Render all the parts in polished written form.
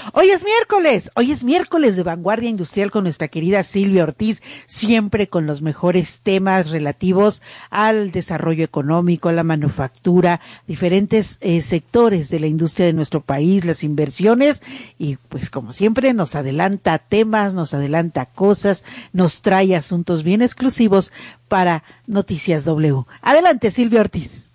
Hoy es miércoles de Vanguardia Industrial con nuestra querida Silvia Ortiz, siempre con los mejores temas relativos al desarrollo económico, a la manufactura, diferentes sectores de la industria de nuestro país, las inversiones, y pues como siempre nos adelanta temas, nos adelanta cosas, nos trae asuntos bien exclusivos para Noticias W. Adelante, Silvia Ortiz.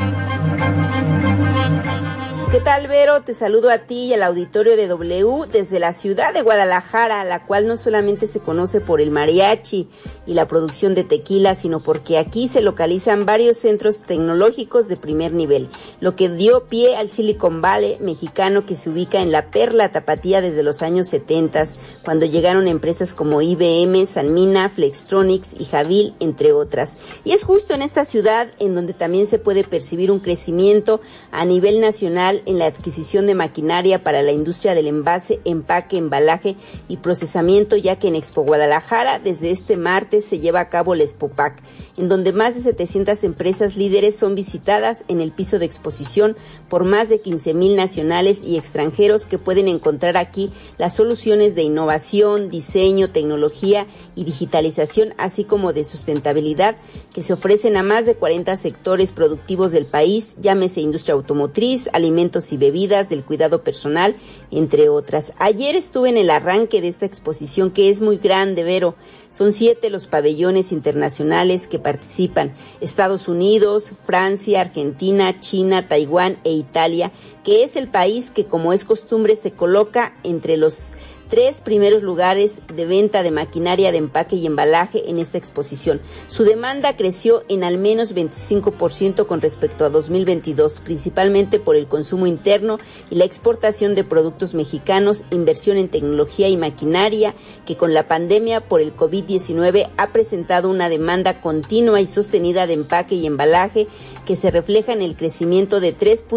¿Qué tal, Vero? Te saludo a ti y al auditorio de W desde la ciudad de Guadalajara, la cual no solamente se conoce por el mariachi y la producción de tequila, sino porque aquí se localizan varios centros tecnológicos de primer nivel, lo que dio pie al Silicon Valley mexicano, que se ubica en la perla tapatía desde los años 70, cuando llegaron empresas como IBM, Sanmina, Flextronics y Jabil, entre otras. Y es justo en esta ciudad en donde también se puede percibir un crecimiento a nivel nacional en la adquisición de maquinaria para la industria del envase, empaque, embalaje y procesamiento, ya que en Expo Guadalajara desde este martes se lleva a cabo la Expopac, en donde más de 700 empresas líderes son visitadas en el piso de exposición por más de 15,000 nacionales y extranjeros que pueden encontrar aquí las soluciones de innovación, diseño, tecnología y digitalización, así como de sustentabilidad, que se ofrecen a más de 40 sectores productivos del país, llámese industria automotriz, alimentos y bebidas, del cuidado personal, entre otras. Ayer estuve en el arranque de esta exposición, que es muy grande, Vero. Son 7 los pabellones internacionales que participan: Estados Unidos, Francia, Argentina, China, Taiwán e Italia, que es el país que, como es costumbre, se coloca entre los 3 primeros lugares de venta de maquinaria de empaque y embalaje en esta exposición. Su demanda creció en al menos 25% con respecto a 2022, principalmente por el consumo interno y la exportación de productos mexicanos, inversión en tecnología y maquinaria, que con la pandemia por el COVID-19 ha presentado una demanda continua y sostenida de empaque y embalaje, que se refleja en el crecimiento de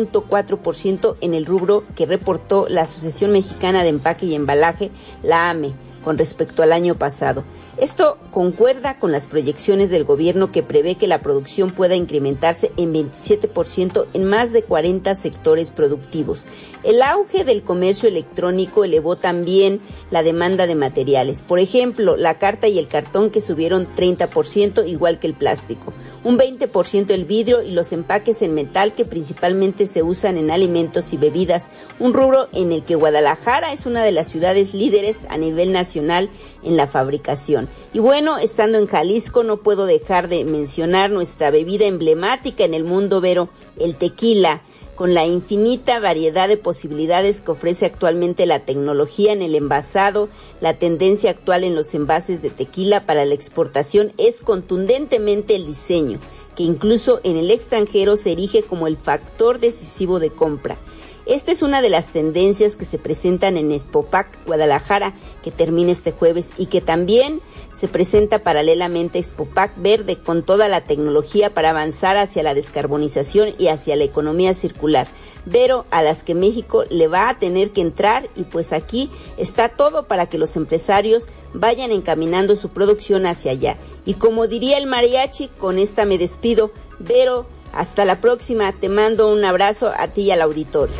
3.4% en el rubro que reportó la Asociación Mexicana de Empaque y Embalaje, la AME, con respecto al año pasado. Esto concuerda con las proyecciones del gobierno, que prevé que la producción pueda incrementarse en 27% en más de 40 sectores productivos. El auge del comercio electrónico elevó también la demanda de materiales. Por ejemplo, la carta y el cartón, que subieron 30%, igual que el plástico. Un 20% el vidrio y los empaques en metal, que principalmente se usan en alimentos y bebidas, un rubro en el que Guadalajara es una de las ciudades líderes a nivel nacional en la fabricación. Y bueno, estando en Jalisco no puedo dejar de mencionar nuestra bebida emblemática en el mundo, Vero, el tequila, con la infinita variedad de posibilidades que ofrece actualmente la tecnología en el envasado. La tendencia actual en los envases de tequila para la exportación es contundentemente el diseño, que incluso en el extranjero se erige como el factor decisivo de compra. Esta es una de las tendencias que se presentan en Expopac Guadalajara, que termina este jueves, y que también se presenta paralelamente a Expopac Verde, con toda la tecnología para avanzar hacia la descarbonización y hacia la economía circular, pero a las que México le va a tener que entrar, y pues aquí está todo para que los empresarios vayan encaminando su producción hacia allá. Y como diría el mariachi, con esta me despido, Vero. Hasta la próxima, te mando un abrazo a ti y al auditorio.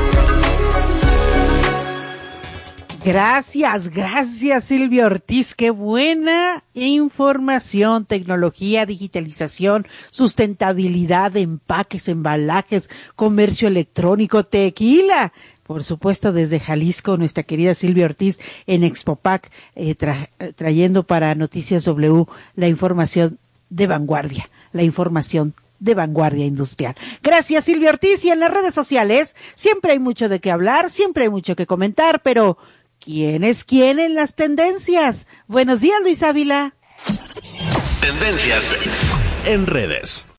Gracias Silvia Ortiz, qué buena información, tecnología, digitalización, sustentabilidad, empaques, embalajes, comercio electrónico, tequila. Por supuesto, desde Jalisco, nuestra querida Silvia Ortiz en Expopac, trayendo para Noticias W la información de vanguardia, la información de Vanguardia Industrial. Gracias, Silvia Ortiz. Y en las redes sociales siempre hay mucho de qué hablar, siempre hay mucho que comentar, pero ¿quién es quién en las tendencias? Buenos días, Luis Ávila. Tendencias en redes.